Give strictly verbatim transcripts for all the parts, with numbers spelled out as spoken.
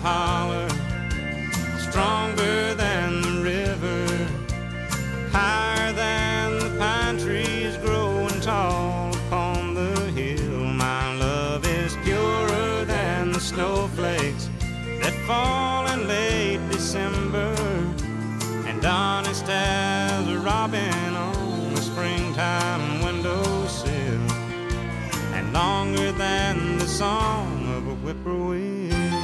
holler, stronger than the river, higher than the pine trees growing tall upon the hill. My love is purer than the snowflakes that fall in late December, and honest as a robin on the springtime windowsill, and longer than the song of a whippoorwill.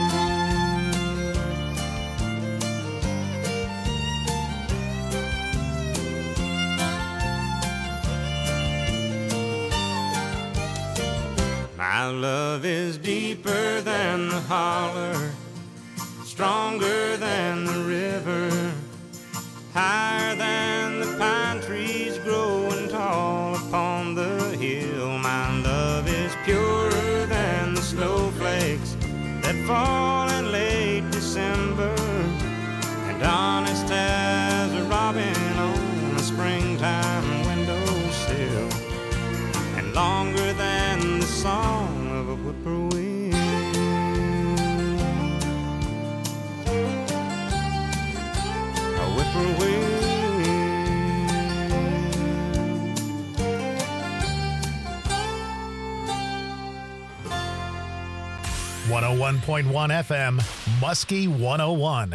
My love is deeper than the holler, stronger than the river, higher than the pine trees growing tall upon the hill. My love is purer than the snowflakes that fall in late December, and honest as a robin on a springtime windowsill, and longer than the song of a whippoorwill. A whippoorwill. one oh one point one F M, Muskie one oh one.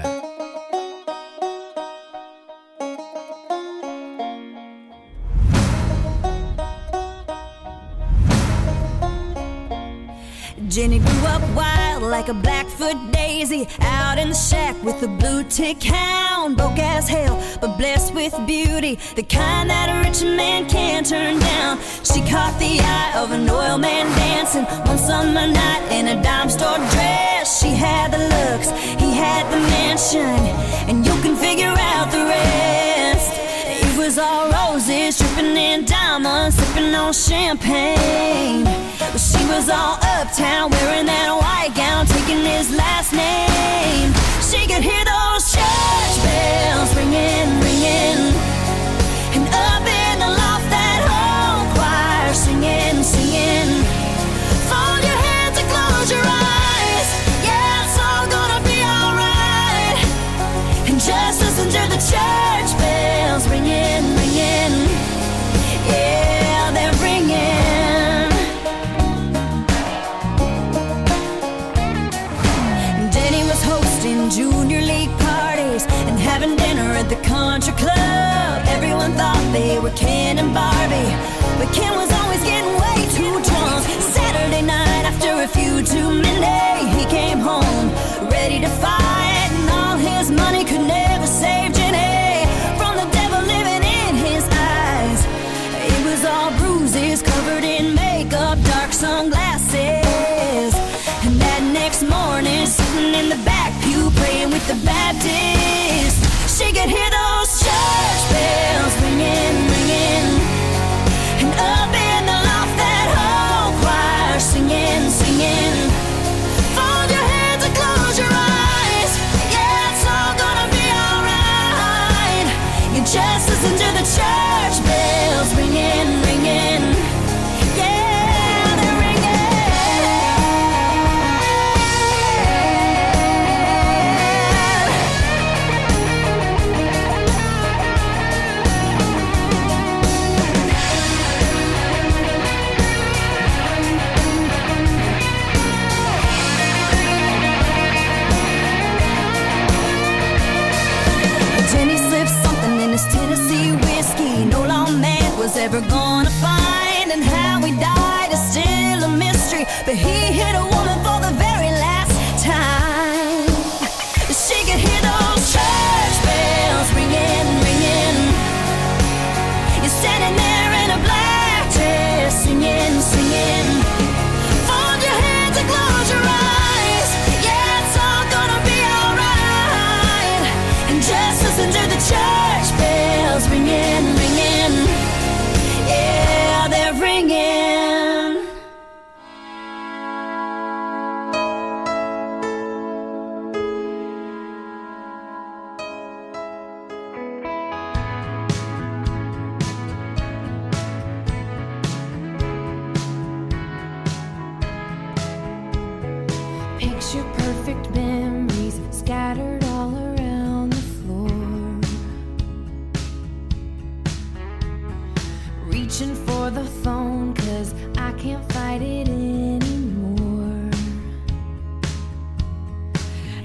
Jenny grew up wild like a Blackfoot daisy, out in the shack with a blue tick hound, broke as hell but blessed with beauty, the kind that a rich man can't turn down. She caught the eye of an oil man dancing one summer night in a dime store dress. She had the looks, he had the mansion, and you can figure out the rest. It was all roses, dripping in diamonds, sipping on champagne. Well, she was all uptown, wearing that white gown, taking his last name. She could hear those church bells ringing, ringing, and up in the loft that whole choir singing, singing. Fold your hands and close your eyes, yeah, it's all gonna be alright. And just listen to the church bells ringing, ringing, yeah, they're ringing. Hosting junior league parties and having dinner at the country club. Everyone thought they were Ken and Barbie, but Ken was always getting way too drunk. Saturday night after a few too many, he came home ready to fight, and all his money could never save Jenny from the devil living in his eyes. It was all bruises, covered in makeup, dark sunglasses. And that next morning, sitting in the back pew, praying with the Baptist, she could hear those church bells ringing, ringing, and up in the loft that whole choir singing, singing. Fold your hands and close your eyes, yeah, it's all gonna be alright. You just listen to the church bells ringing, ringing.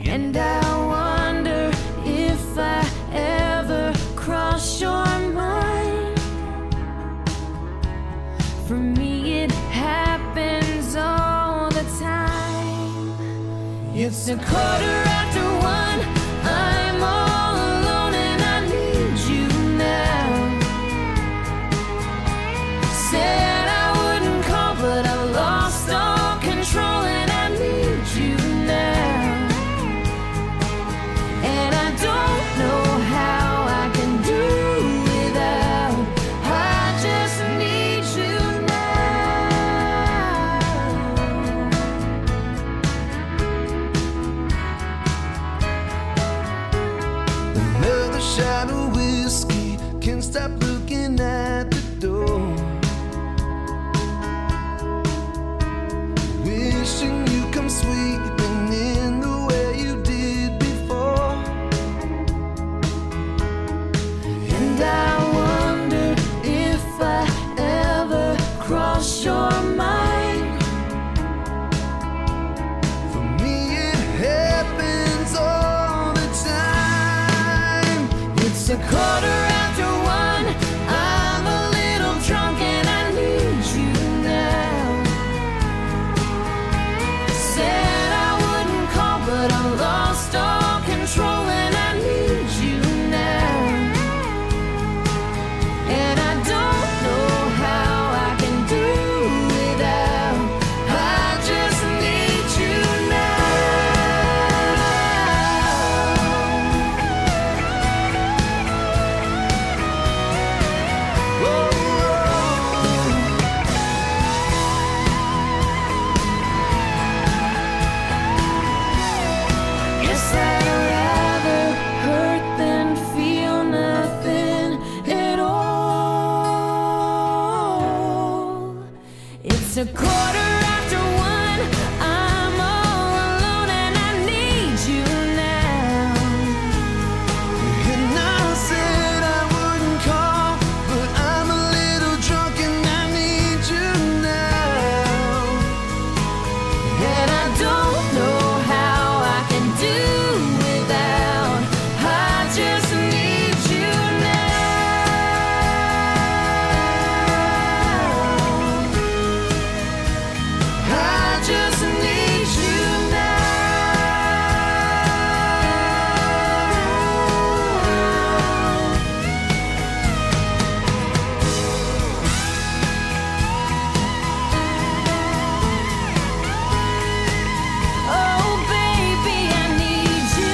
And I wonder if I ever cross your mind. For me it happens all the time. It's a quarter after one, I'm all alone and I need you now. Said I wouldn't call but I lost all control and I need you now. And I don't know how I can do without. I just need you now. Another shot of whiskey, can't stop looking at the door. Wishing you come sweeping in the way you did before. And I wonder if I ever cross your mind. For me it happens all the time. It's a quarter after one, I'm a little drunk and I need you now. Said I wouldn't call but I lost all control and I need you now. And I don't know how I can do without. I just need you now. Whoa. Guess I'd rather hurt than feel nothing at all. It's a quarter after one, I'm all alone and I need you now. And I said I wouldn't call, but I'm a little drunk and I need you now. And I don't know how I can do without. I just need you now. I just need you now. Oh baby, I need you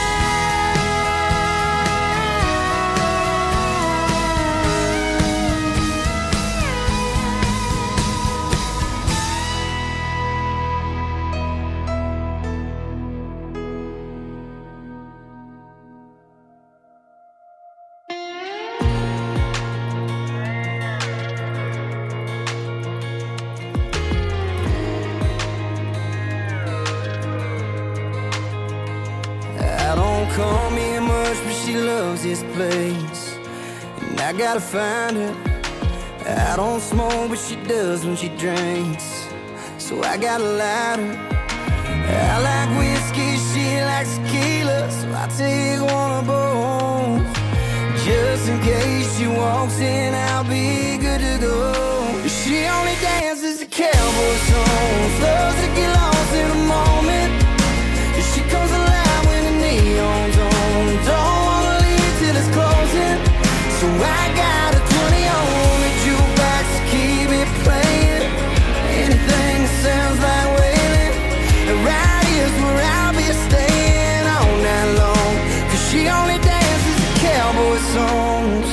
I don't come here much, but she loves this place, and I gotta find her. I don't smoke, but she does when she drinks, so I gotta light her. I like whiskey, she likes tequila, so I take one of both. Just in case she walks in, I'll be good to go. She only dances to cowboy songs, loves to get lost in a moment. She comes alive when the neon's on. Don't wanna leave till it's closing, so I got a twenty on the jukebox to keep it playing. Anything that sounds like wailing, and right here's where I'll be staying all night long. Cause she only dances to cowboy songs.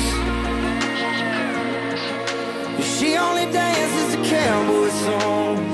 She only dances to cowboy songs.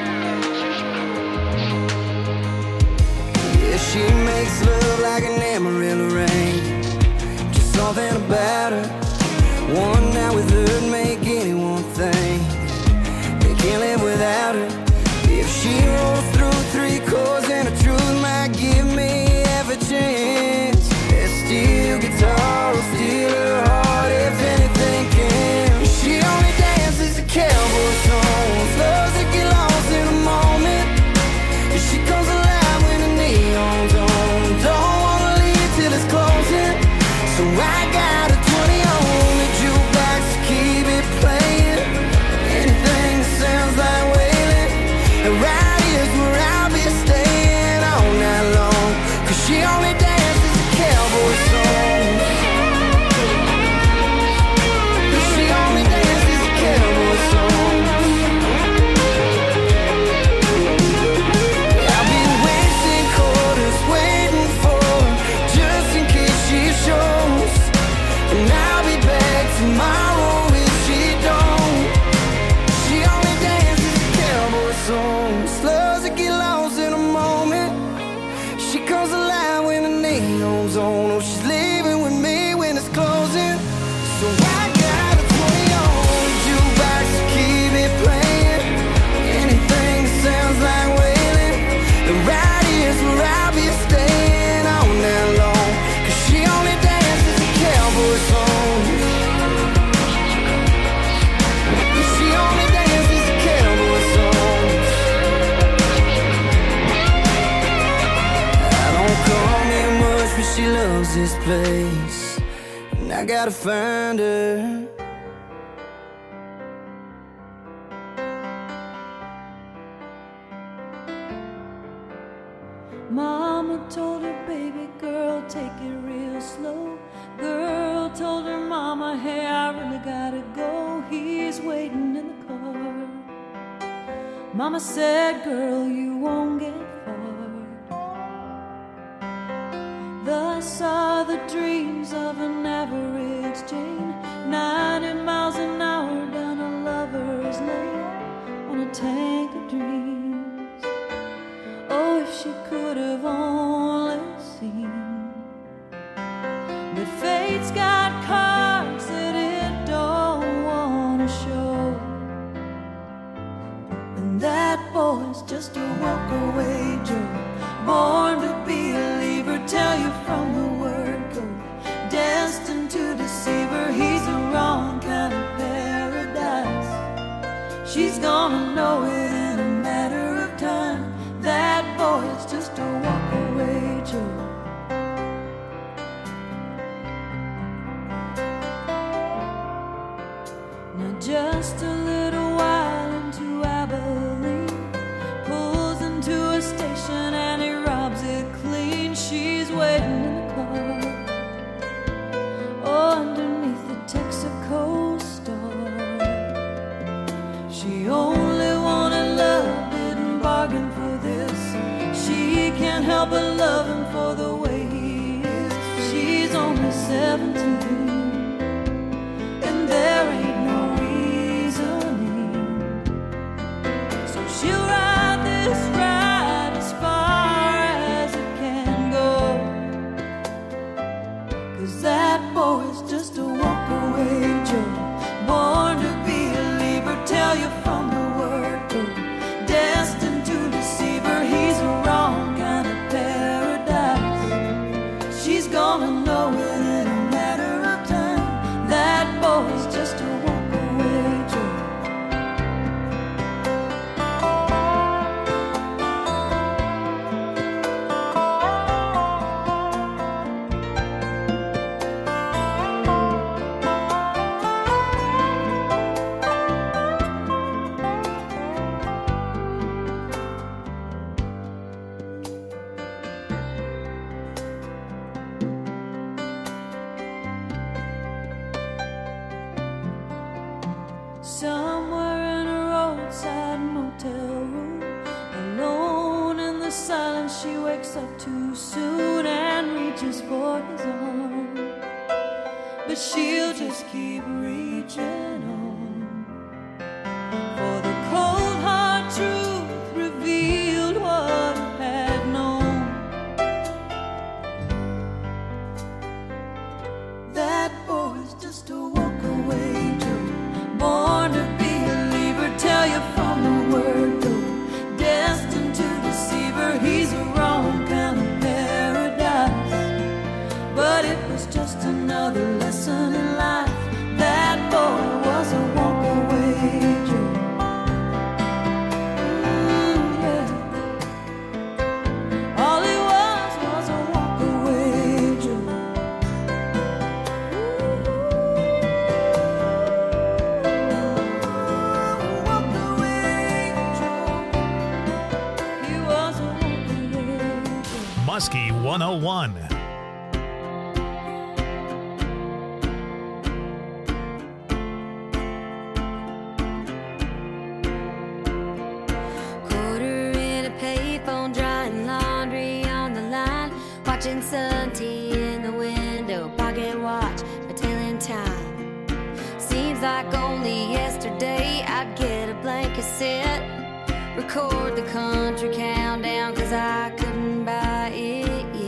She makes love like an Amarillo rain. Just something about her. One night with her'd make anyone think they can't live without her. If she rolls through three chords and the truth might give me half a chance, that steel guitar will steal her heart if anything can. She only dances to cowboy songs, loves to get lost in a moment. She comes alive when the neon's on. knows the line when the neon's on. Oh, she's leaving with me when it's closing. So I got a twenty on the jukebox to keep it playing. Anything that sounds like wailing. The right here's where I'll be staying all night long. Cause she only dances to cowboy songs. She only dances to cowboy songs. I don't come here much, but she loves this place, and I gotta find her. Mama told her, baby girl, take it real slow. Girl told her mama, hey, I really gotta go. He's waiting in the car. Mama said, girl, you won't get far. Thus are the dreams of an average Jane, ninety miles an hour down a lover's lane on a tank of dreams. Oh, if she could have only seen. But fate's got cards that it don't wanna show, and that boy's just a walk-away Joe, born to be a leaver, tell you from the word go, destined to deceive her. He's the wrong kind of paradise. She's gonna know it in a matter of time. That boy's just a walk-away Joe. Just a little while into Abilene, pulls into a station and he robs it clean. She's waiting in the car, oh, underneath the Texaco star. She only wanted love, didn't bargain for this. She can't help but love him for the way he is. She's only seventeen, and there ain't she'll ride this ride as far as it can go. Cause that boy's just a walk-away Joe, born to be a leaver, tell you from the word go, destined to deceive her. He's the wrong kind of paradise. She's gonna know it in a matter of time. That boy's just a walk-away Joe. Somewhere in a roadside motel room, alone in the silence, she wakes up too soon and reaches for his arm. But she'll just keep reaching on, for the cold hard truth revealed what he had known. That boy's just a walk-away Joe, born to be a leaver, tell you from the word go, destined to deceive her. He's the wrong kind of paradise, but it was just another lesson in life. That boy was a walk-away Joe. Mm, yeah. All he was was a walk-away Joe. Muskie one oh one. Quarter in a payphone, drying laundry on the line, watching sun tea in the window, pocket watch, my telling time. Seems like only yesterday I'd get a blank cassette, record the country countdown, cause I couldn't buy it yet.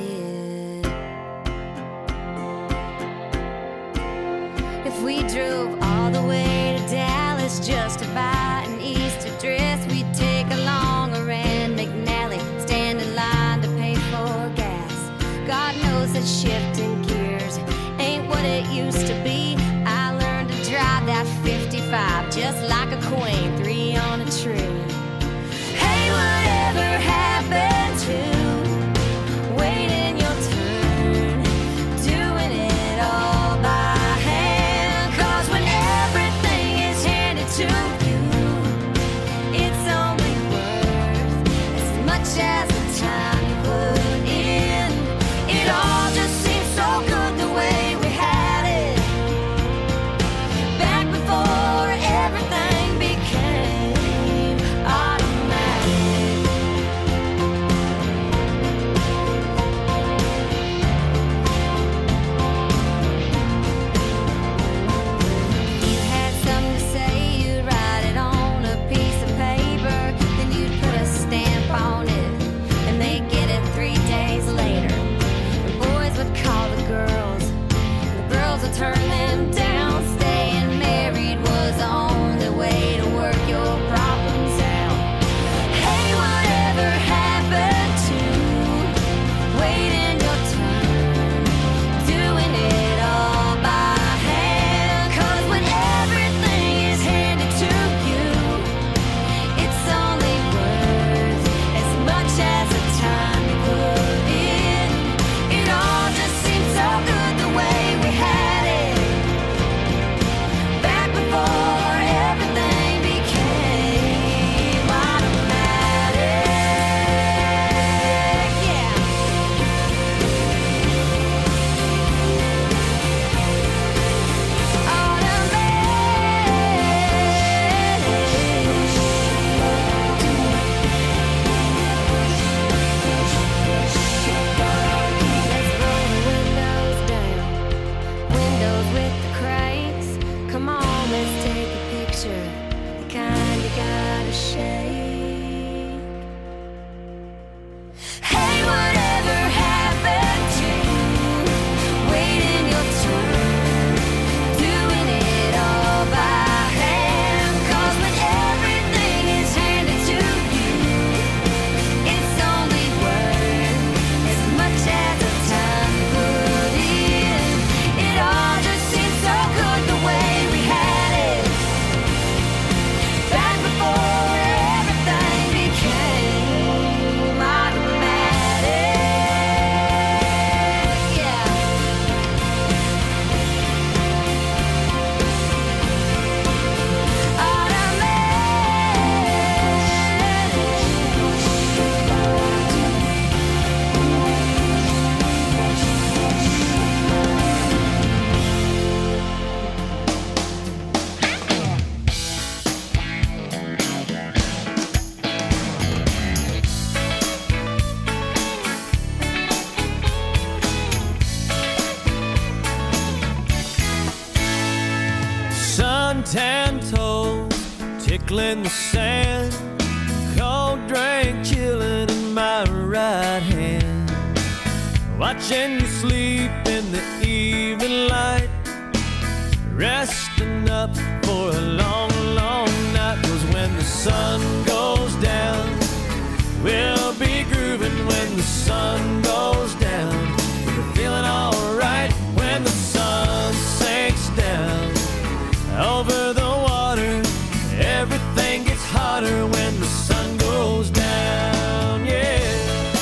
We drove all the way to Dallas just to buy an Easter dress. We'd take along a Rand McNally, stand in line to pay for gas. God knows that shifting gears ain't what it used to be. I learned to drive that fifty-five just like a queen, three on a tree. Hey, whatever happened to waiting your turn, doing it all by hand? 'Cause when everything is handed to you, it's only worth as much as the time you put in. It all just seems so good the way we had it back before everything became automatic. You had something to say, you'd write it on a piece of paper, then you'd put a stamp on it, and they'd get it three days later. The boys would call the girls, and the girls would turn them down. Staying married was the only way to work your problems out. Hey, whatever happened to waiting your turn, doing it all by hand? 'Cause when everything is handed to you, it's only worth as much as the time you put in. It all just seems so good the way we had it back before everything became automatic. Yeah. Let's roll the windows down, windows with the cranks. Come on, let's take a picture, the kind you gotta shake. Hey, whatever happened to waiting your turn, doing it all by hand? 'Cause when everything is handed to you, it's only worth as much as the time you put in. It all just seems so good the way we had it back before everything became automatic. Yeah. Suntan toes tickling the sand, cold drink chilling in my right hand, watching you sleep in the evening light, resting up for a long, long night. 'Cause when the sun goes down, we'll be grooving. When the sun goes down, we're feeling alright. When the sun sinks down over the water, everything gets hotter when the sun goes down, yeah.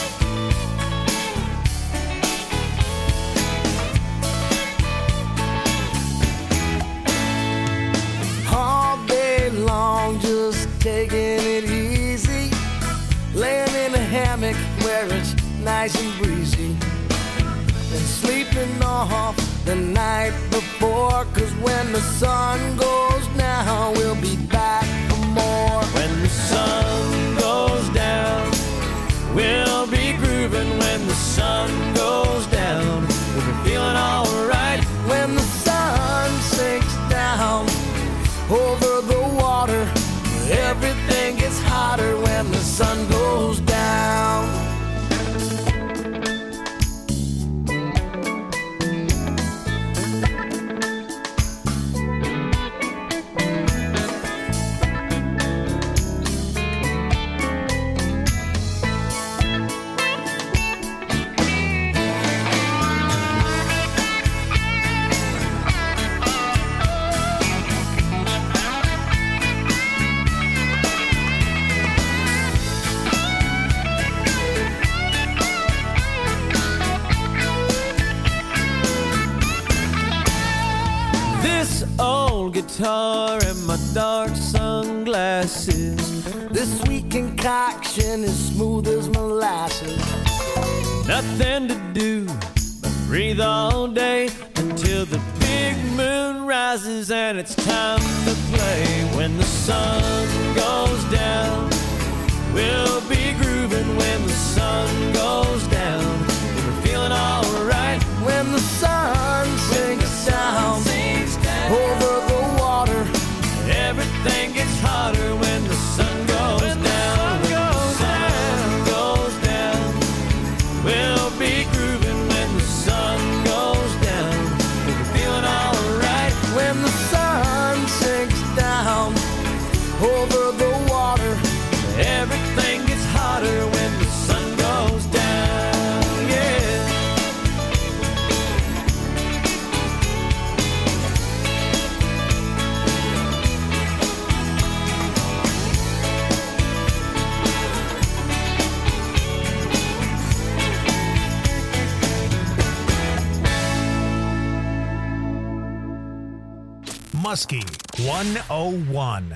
All day long, just taking it easy, laying in a hammock where it's nice and breezy, and sleeping off the night before. 'Cause when the sun goes down, we'll be back for more. When the sun goes down, we'll be grooving. When the sun goes down, we'll be feeling alright. When the sun sinks down over the water, everything gets hotter when the sun goes down. guitar and my dark sunglasses. This sweet concoction is smooth as molasses. Nothing to do but breathe all day until the big moon rises and it's time to play. When the sun goes down, we'll be grooving. When the sun goes down, we're feeling alright. When the sun sinks down, sinks down over the water, everything gets hotter when the sun goes when down. The sun goes down, goes down, we'll be grooving. When the sun goes down, we're feeling alright. When the sun sinks down over the water, everything gets hotter when the sun goes down. Yeah. Muskie one oh one.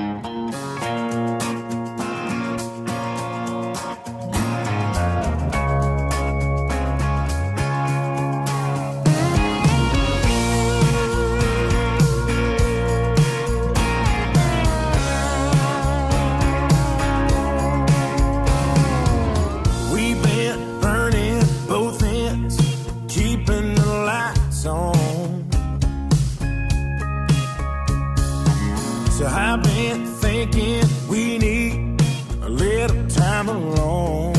we've been burning both ends, keeping the lights on. So I've been thinking we need a little time alone.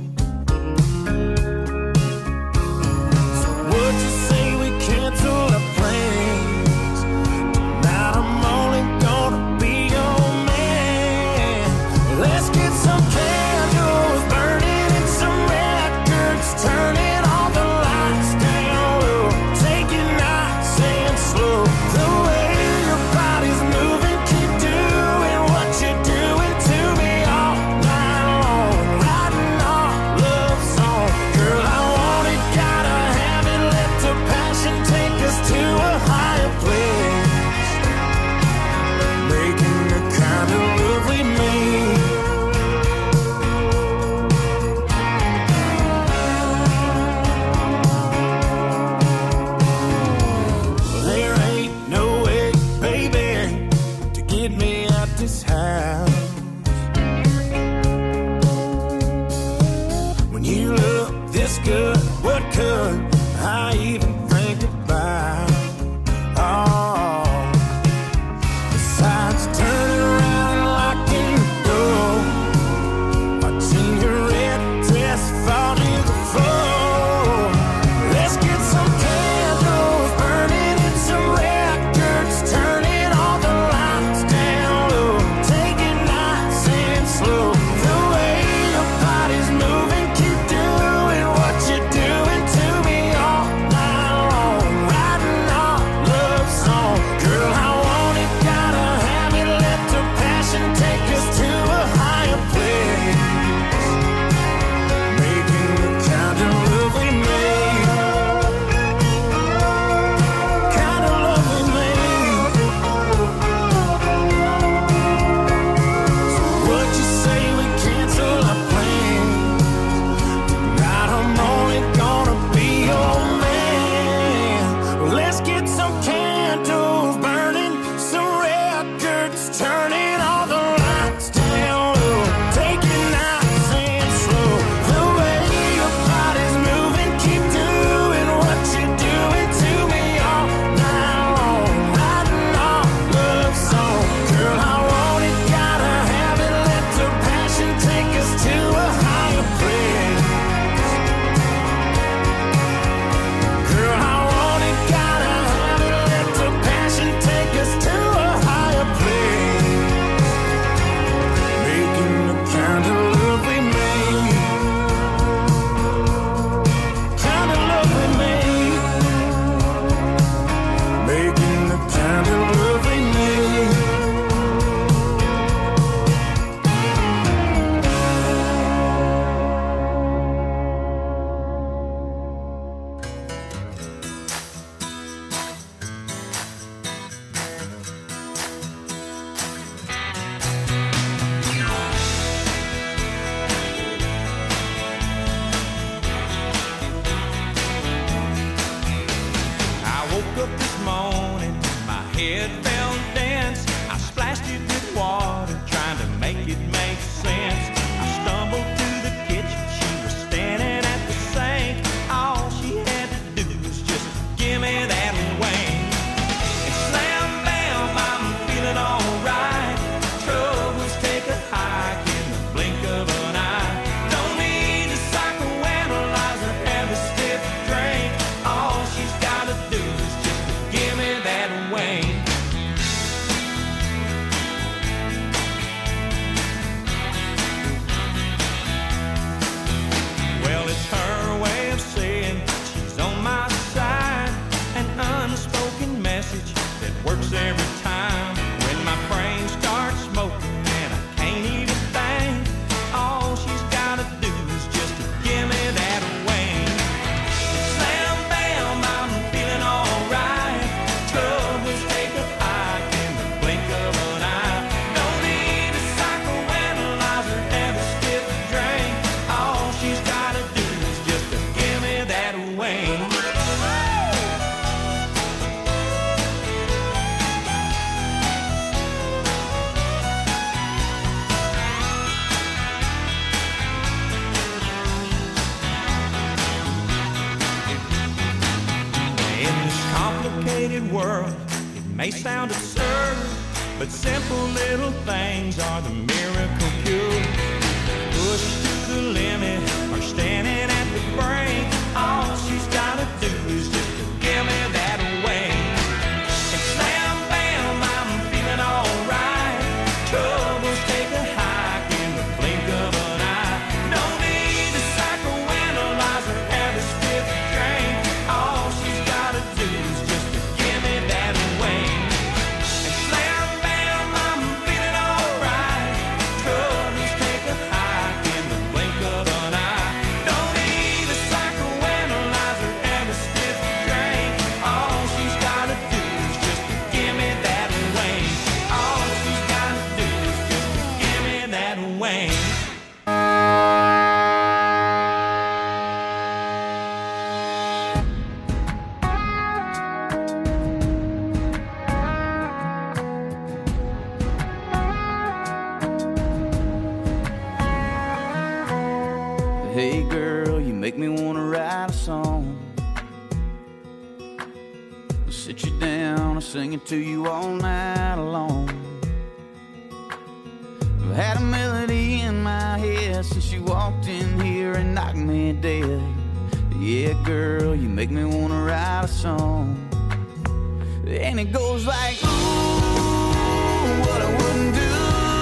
So would you say we cancel our plans? Tonight I'm only gonna be your man. Let's get some candles burning and some records turning, all the lights down low. Take it nice and slow. The way your body's moving, keep doing what you're doing to me all night long. Writing our love song. Girl, I want it, gotta have it. Let the passion take us to a higher place. Making the kind of love we made. Well, there ain't no way, baby, to get me out this house. When you look this good, what could I even think about? Oh, besides turning around and locking the door, watching your red dress fall to the floor. Let's get some candles burning and some records turning, all the lights down low. Take it nice and slow. The way your body's moving, keep doing what you're doing to me bed felt dense. I splashed it with water, trying to make it make sense. I stumbled to the kitchen, she was standing at the sink. All she had to do was just give me that wing. And slam bam, I'm feeling alright. Troubles take a hike in the blink of an eye. Don't need to psychoanalyze or have a stiff drink. All she's gotta do is just give me that wing. Well, it's her way of saying she's on my side. An unspoken message that works every time. When my brain starts smoking and I can't even think, all she's gotta do is just give me that wing. Slam bam, I'm feeling alright. Troubles take a hike in the blink of an eye. Don't need a psychoanalyze or have a stiff drink. All she's gotta do is just give me that wing. In this complicated world, it may sound absurd, but simple little things are the miracle cure. Pushed to the limit or standing at the brink, all she's gotta do is just give me that wing. And slam bam, I'm feeling alright. Troubles take a hike in the blink of an eye. Don't need a psychoanalyze or have a stiff drink. All she's gotta do is just give me that wing. And slam bam, I'm feeling alright. Troubles take a hike in the blink of an eye. Don't need a psychoanalyze or have a stiff drink. All she's gotta do is just give me that wing. All she's gotta do is just give me that wing. Hey girl, you make me wanna write a song. I'll sit you down and sing it to you all night long. I've had a melody in my head since you walked in here and knocked me dead. Yeah, girl, you make me wanna write a song. And it goes like, ooh, what I wouldn't do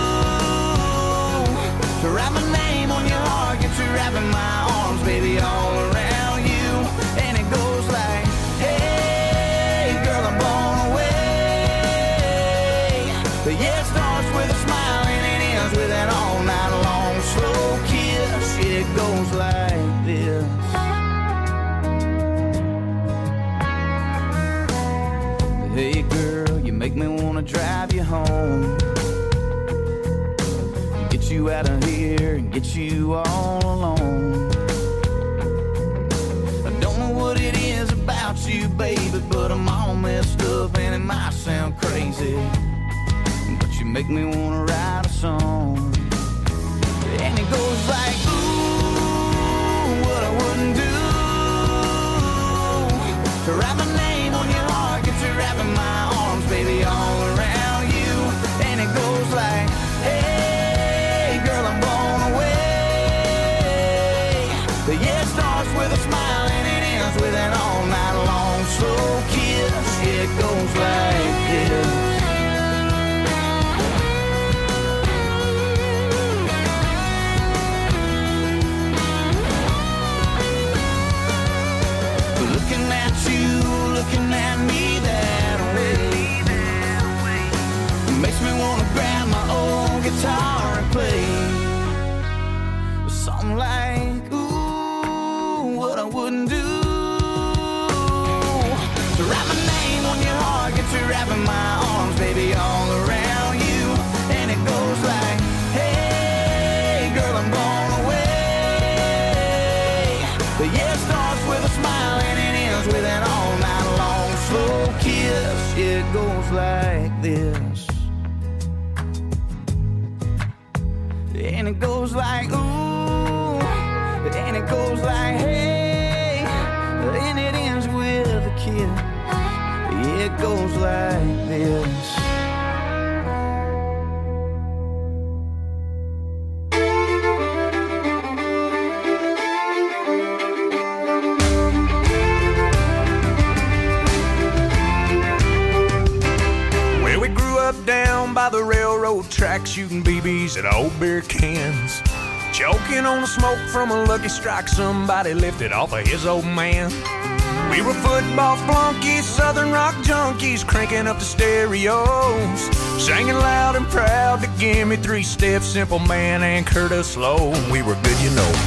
to write my name on your heart, get you wrapping my arms, baby, all around you. And it goes like, hey, girl, I'm blown away. But yeah, it starts with a smile and it ends with an all night long slow kiss. It goes like this. Hey, girl, you make me wanna drive you home. Get you out of here and get you all alone. I don't know what it is about you, baby, but I'm all messed up and it might sound crazy, but you make me wanna write a song. And it goes like, ooh, what I wouldn't do to write my name on your heart, get you wrapping my arms, baby, all around you. And it goes like, hey, girl, I'm blown away. But yeah, it starts with a smile and it ends with an all night long slow kiss. Yeah, it goes like this. Looking at you, looking at me that way, makes me wanna grab my old guitar and play something like, ooh, what I wouldn't do to write my name on your heart, get you wrapping my arms, baby, all around you. And it goes like, hey, girl, I'm blown away. But yeah, it starts with a smile and it ends with an all night long slow kiss. It goes like this. And it goes like, ooh, and it goes like, hey, and it ends with a kiss. It goes like this. Well, we grew up down by the railroad track, shooting B Bs at old beer cans, choking on the smoke from a Lucky Strike somebody lifted off of his old man. We were football flunkies, southern rock junkies, cranking up the stereos, singing loud and proud to give me three steps, Simple Man and Curtis Slow. We were good, you know.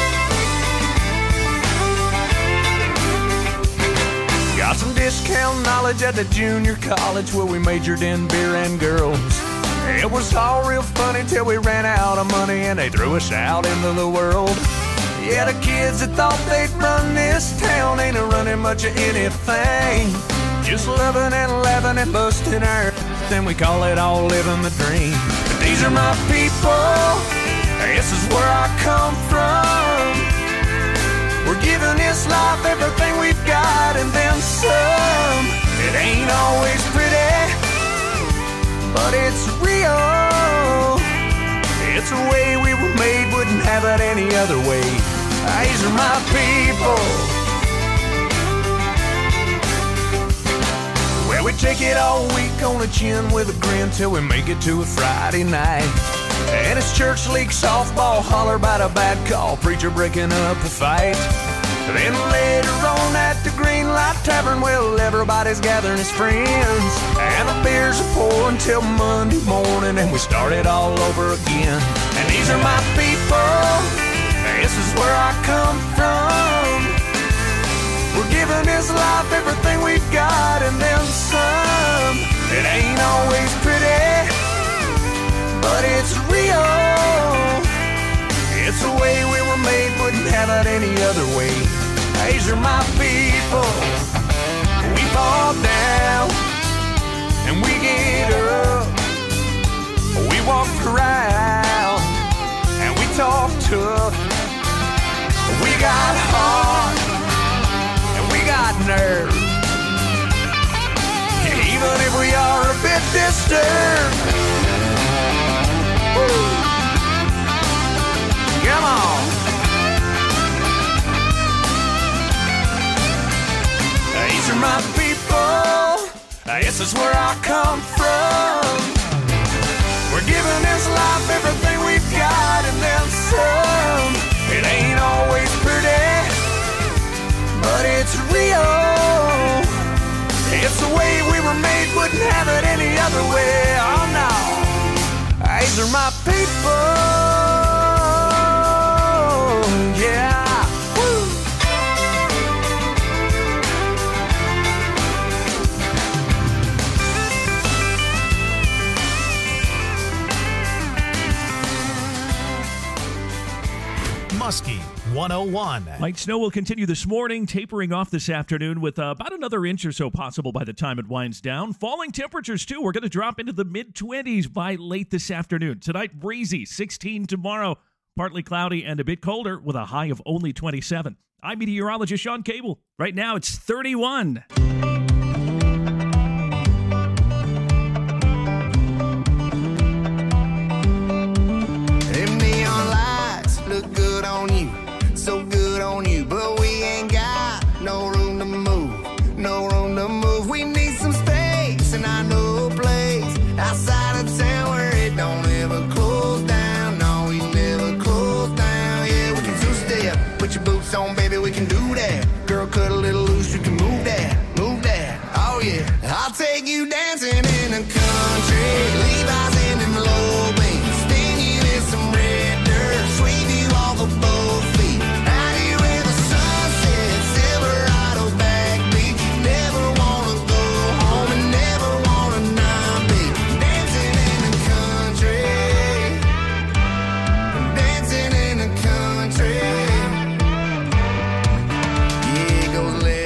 Got some discount knowledge at the junior college where we majored in beer and girls. It was all real funny till we ran out of money and they threw us out into the world. Yeah, the kids that thought they'd run this town ain't a running much of anything. Just loving and laughing and busting our then we call it all living the dream. But these are my people, this is where I come from. We're giving this life everything we've got and then some. It ain't always pretty, but it's real. It's the way we were made, wouldn't have it any other way. These are my people. Well, we take it all week on the chin with a grin till we make it to a Friday night. And it's church league softball, holler about a bad call, preacher breaking up a fight. Then later on at the Green Light Tavern, well, everybody's gathering as friends, and the beers are pouring till Monday morning, and we start it all over again. And these are my people, this is where I come from. We're giving this life everything we've got and then some. It ain't always pretty, but it's real. It's the way we were made, wouldn't have it any other way. These are my people. We fall down and we get up. We walk around and we talk tough. We got heart and we got nerve. Even if we are a bit disturbed. Woo. Come on. These are my people. This is where I come from. We're giving this life everything we've got and then some. It ain't always pretty, but it's real. It's the way we were made, wouldn't have it any other way. Oh no. These are my people. Yeah. Woo. Muskie one oh one. Light snow will continue this morning, tapering off this afternoon with uh, about another inch or so possible by the time it winds down. Falling temperatures, too. We're going to drop into the mid-twenties by late this afternoon. Tonight, breezy, sixteen tomorrow. Partly cloudy and a bit colder with a high of only twenty-seven. I'm meteorologist Sean Cable. Right now, it's thirty-one. Them neon lights look good on you, so good on you, but we ain't got no room to move, no room to move. We need some space, and I know a place outside of town where it don't ever close down. No, we never close down. Yeah, we can two-step, put your boots on, baby, we can do that. Girl, cut a little loose, you can move that, move that. Oh yeah, I'll take you dancing in the country, Levi's in them low beams, stinging in some red dirt, sweep you off of both feet. Out here where the sunset, Silverado backbeat. Never wanna go home and never wanna not be dancing in the country, dancing in the country. Yeah, it goes left.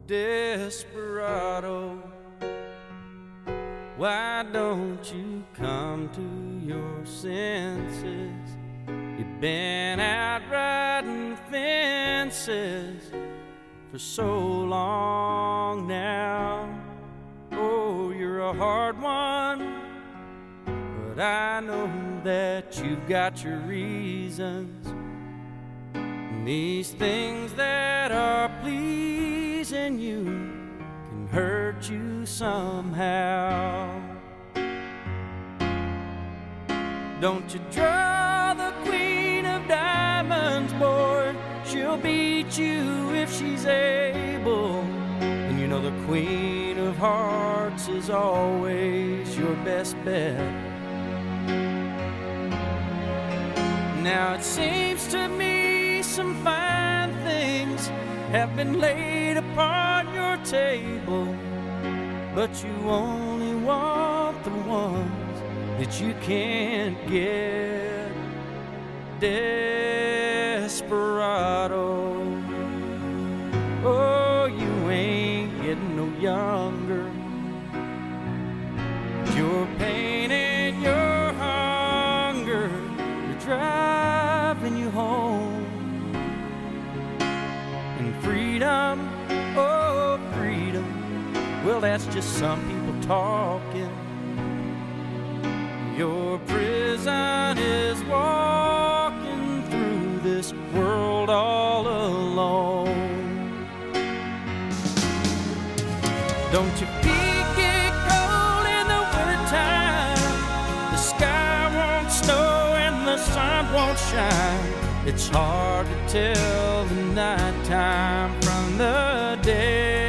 desperado, why don't you come to your senses? You've been out riding fences for so long now. Oh, you're a hard one, but I know that you've got your reasons. And these things that are pleasing you can hurt you somehow. Don't you draw the queen of diamonds, boy. She'll beat you if she's able. And you know the queen of hearts is always your best bet. Now it seems to me some fine things have been laid upon your table, but you only want the ones that you can't get. Desperado, oh, you ain't getting no younger. Your pain and your hunger are driving you home. And freedom, oh, freedom, well, that's just some people talking. Your prison is walking through this world all alone. Don't you peek it cold in the wintertime? The sky won't snow and the sun won't shine. It's hard to tell the nighttime from the day.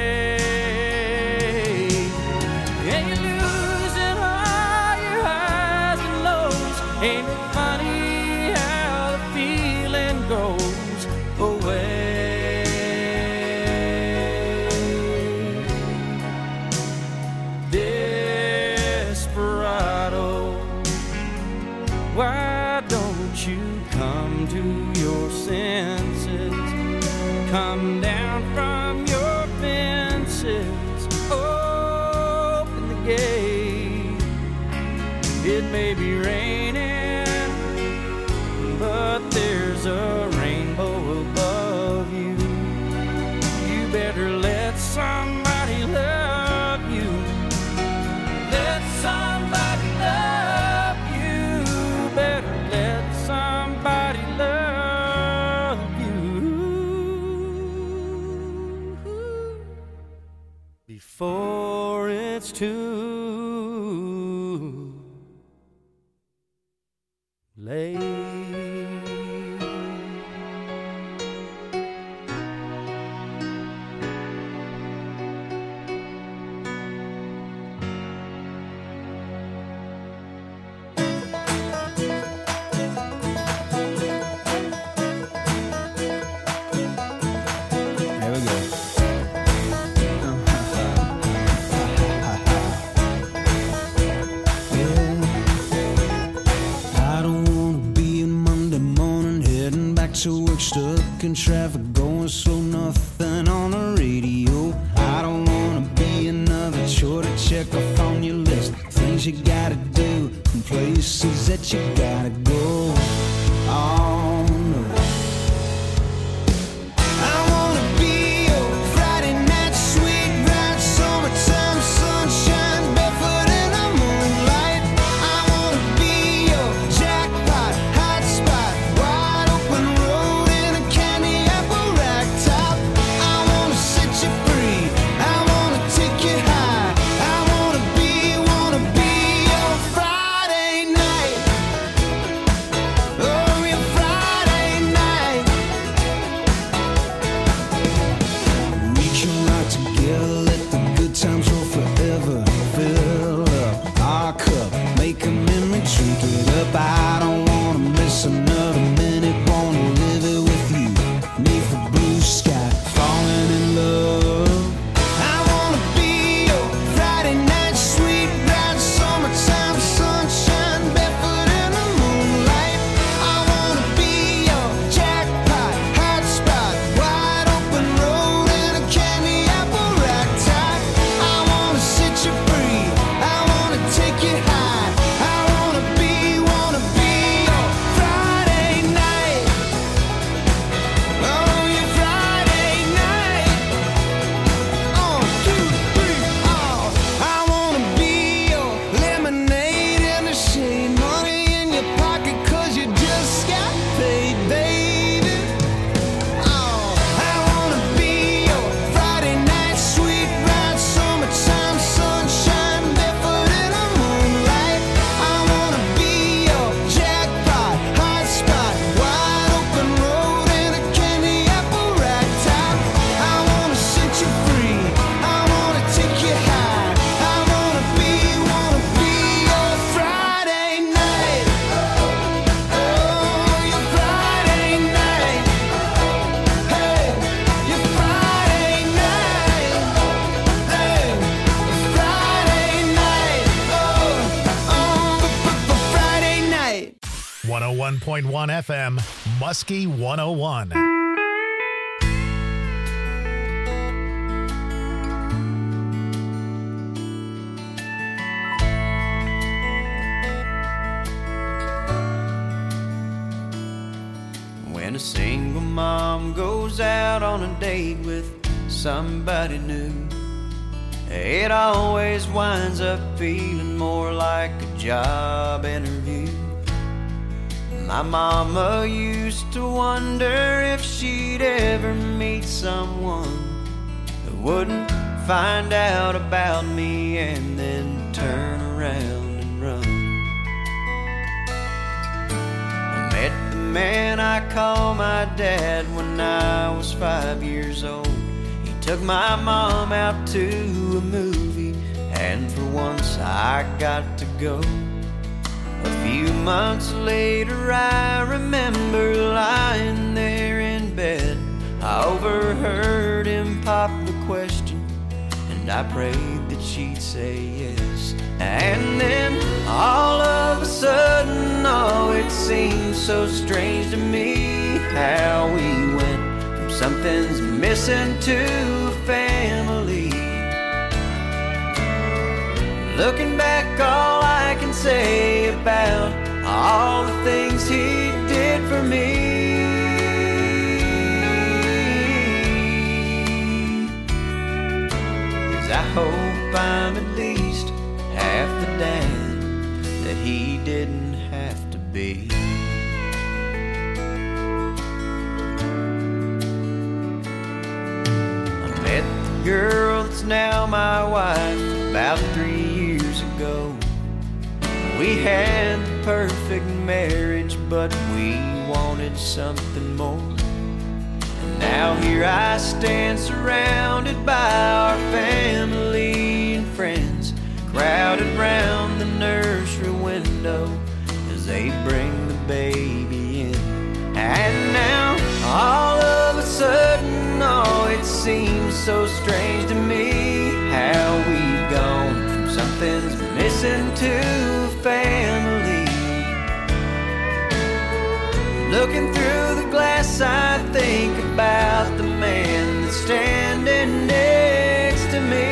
Ain't it funny how the feeling goes away? Desperado, why don't you come to your senses? Come down from your fences, open the gate. It may be raining, but there's a rainbow above you. You better let somebody love you. Let somebody love you. Better let somebody love you before it's too late. To work, stuck in traffic, going slow, nothing on the radio. I don't wanna be another chore to check off on your list. Things you gotta do and places that you gotta go. Oh no, I wanna be your Friday night sweet ride, summertime sunshine, barefoot in the moonlight. I wanna be your jackpot, hot spot, wide open road in a candy apple rack top. I wanna set you free, I wanna take you high. I wanna be, wanna be your Friday night. one point one F M, Muskie one oh one. When a single mom goes out on a date with somebody new, it always winds up feeling more like a job interview. My mama used to wonder if she'd ever meet someone who wouldn't find out about me and then turn around and run. I met the man I call my dad when I was five years old. He took my mom out to a movie, and for once I got to go. A few months later I remember lying there in bed. I overheard him pop the question, and I prayed that she'd say yes. And then all of a sudden, oh, it seemed so strange to me how we went from something's missing to a family. Looking back, all I can say about all the things he did for me is I hope I'm at least half the dad that he didn't have to be. I met the girl that's now my wife about three years ago. We had the perfect marriage, but we wanted something more. And now here I stand surrounded by our family and friends, crowded round the nursery window as they bring the baby in. And now all of a sudden, oh, it seems so strange to me how we've gone from something's missing to a family. Looking through the glass, I think about the man that's standing next to me.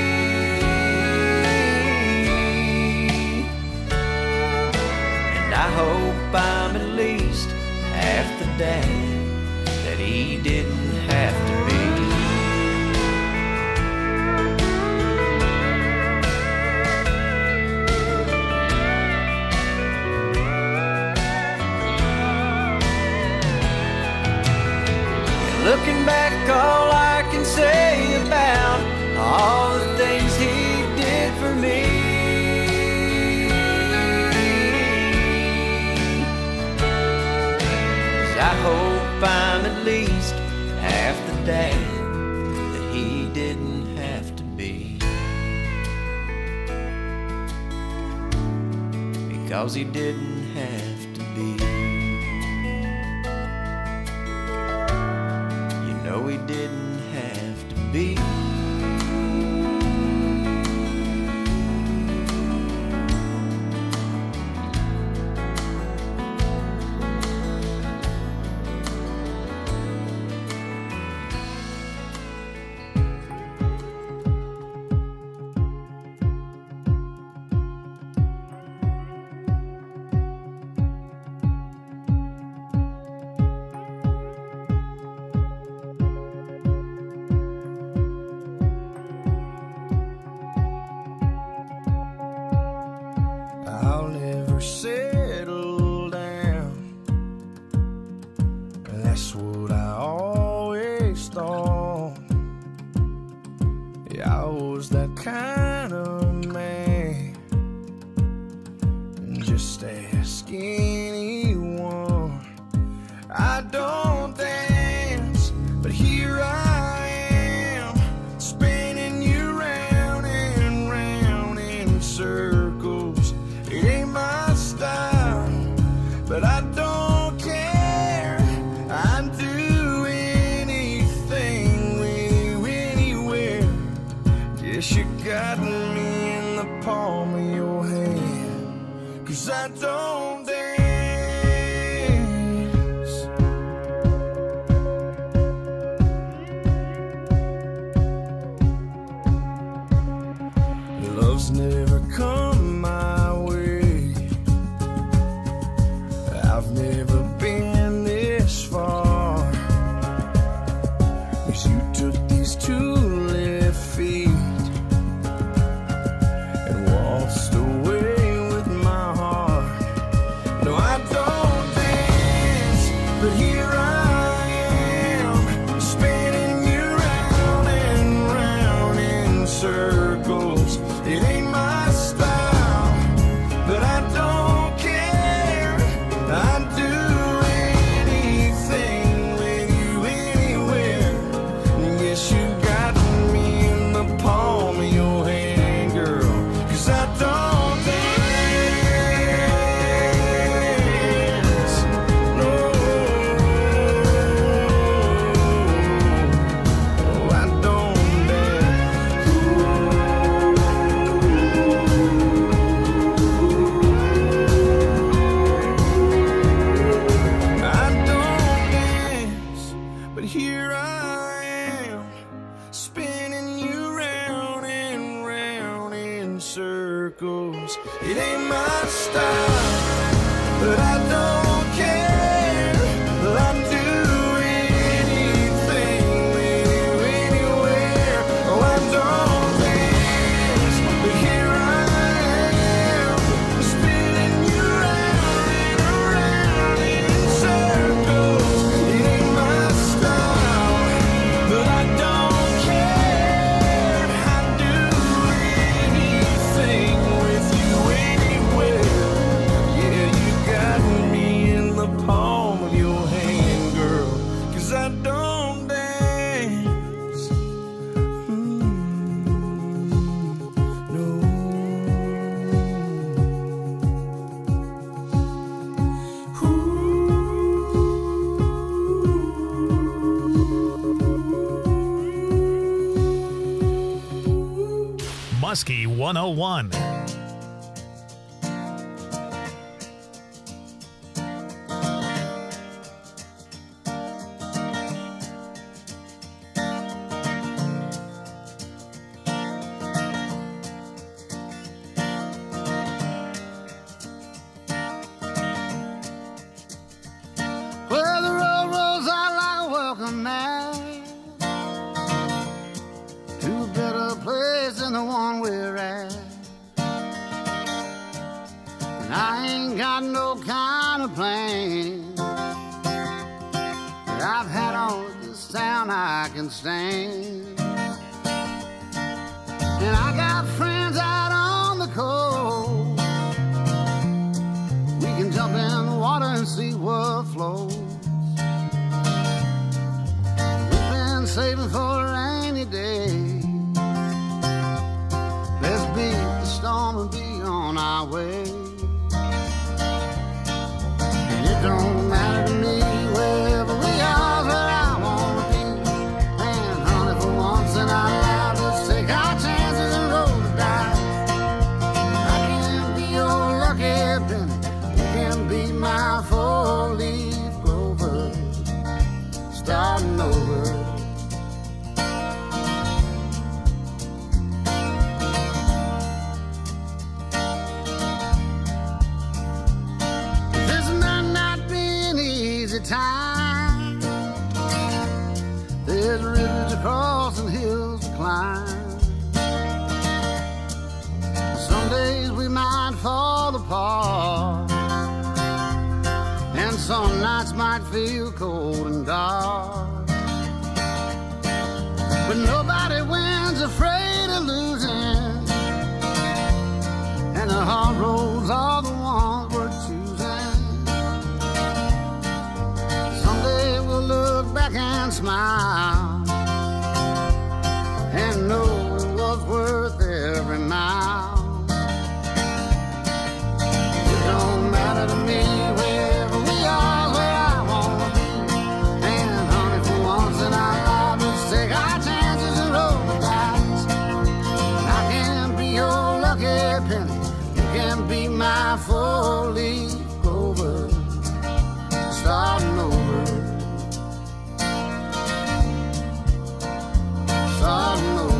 And I hope I'm at least half the dad that he didn't have to be. Looking back, all I can say about all the things he did for me is I hope I'm at least half the dad that he didn't have to be, because he didn't have to be. No, he didn't have to be. I'll never settle down. That's what I always thought. Yeah, I was that kind of man. Just ask anyone. I don't dance, but here I am, spinning you round and round in circles. It ain't my style, but I don't care. I'd do anything with you anywhere. Guess you got me in the palm of your hand, 'cause I don't dance. 'cause you took these two left feet and waltzed away with my heart. No, I don't dance, but here I am, spinning you round and round in circles. It ain't my style, but I don't care. I'd do anything with you anywhere. And yes, you got me in the palm of your hand, girl, 'cause I don't dance. No, I don't dance. I don't dance, but here I am, spinning you round and round in circles. It ain't my style, but I don't care. I'd do anything with you anywhere. Oh, I don't dance, but here I am, spinning you round and around in circles. It ain't my style, but I don't care. I'd do anything with you anywhere. Yeah, you got me in the palm of your hand, girl, 'cause I don't dance. Mm, no. Muskie one oh one. Well, the road rolls out like a welcome mat to a better place than the one we're at. And I ain't got no kind of plan that I've had on this town I can stand. And I got friends out on the coast. We can jump in the water and see what flows. We've been saving for a rainy day. Let's beat the storm and be on our way. And it don't matter to me wherever we are, where I wanna be. And honey, for once in our lives, let's take our chances and roll the dice. I can be your lucky penny, you can be my four-leaf clover, starting over. This might not be an easy time. There's rivers to cross and hills to climb. Some days we might fall apart, and some nights might feel cold and dark. But nobody wins afraid of losing, and the hard roads are the ones worth choosing. Someday we'll look back and smile and know it was worth every mile. It don't matter to me wherever we are, where I wanna be. And honey, for once in our lives, let's take our chances and roll the dice. I can be your lucky penny, you can be my four-leaf clover, starting over, starting over.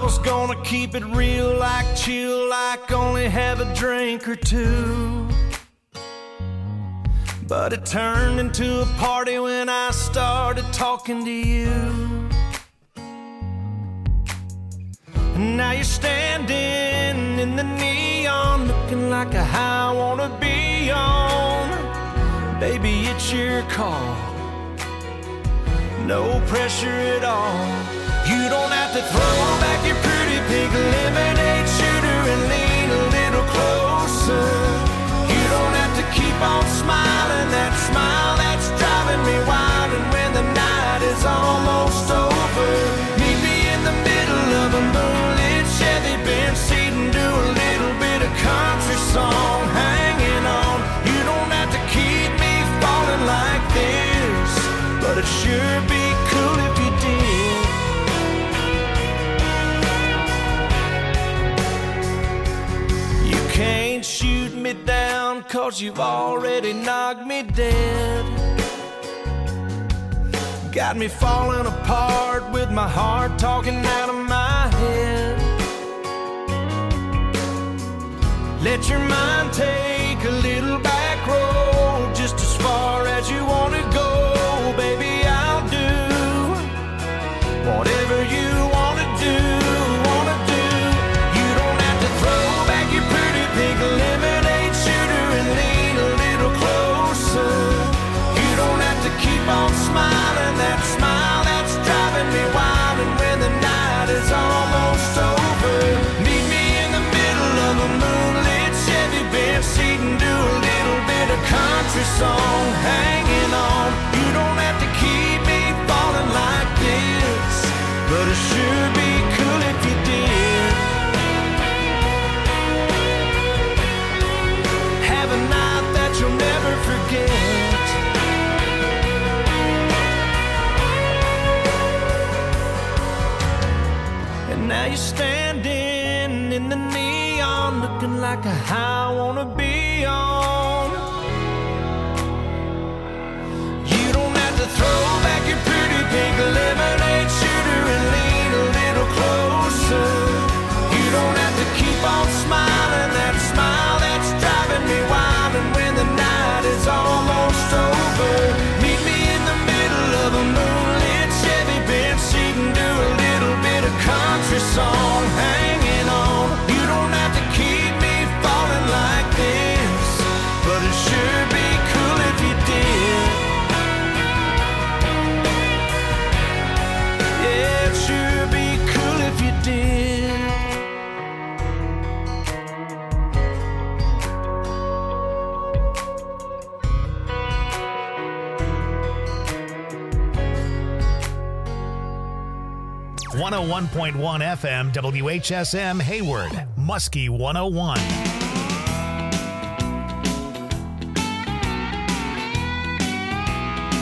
was gonna keep it real, like chill, like only have a drink or two. But it turned into a party when I started talking to you. And now you're standing in the neon, looking like a high I wanna be on. Baby, it's your call, no pressure at all. You don't have to throw back your pretty pink lemonade shooter and lean a little closer. You don't have to keep on smiling, that smile that's driving me wild. And when the night is almost over, meet me in the middle of a moonlit Chevy Benz seat and do a little bit of country song, hanging on. You don't have to keep me falling like this, but it sure be cool if you did. You can't shoot me down, cause you've already knocked me dead. Got me falling apart with my heart talking out of my head. Let your mind take a little back road, just as far as you want to go. Baby, I'll do whatever you want to do, want to do. You don't have to throw back your pretty pink lemonade shooter and lean a little closer. You don't have to keep on smiling, that smile that's driving me wild. And when the night is almost over, meet me in the middle of a moonlit Chevy Benz seat and do a little bit of country song, hanging on. You don't have to keep me falling like this, but it sure be cool if you did. Have a night that you'll never forget. And now you're standing in the neon, looking like a high I wanna be on. You don't have to throw back your pretty pink lemonade shooter and lean a little closer. You don't have to keep on smiling, that smile that's driving me wild. And when the night is almost over, meet me in the middle of a moonlit Chevy Benz seat and do a little bit of country song, hanging on. You don't have to keep me falling like this, but it sure be cool if you did. Yeah, it sure be cool if you did. one oh one point one F M W H S M Hayward, Muskie one oh one.